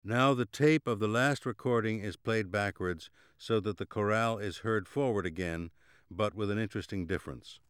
Now the tape of the last recording is played backwards so that the chorale is heard forward again, but with an interesting difference.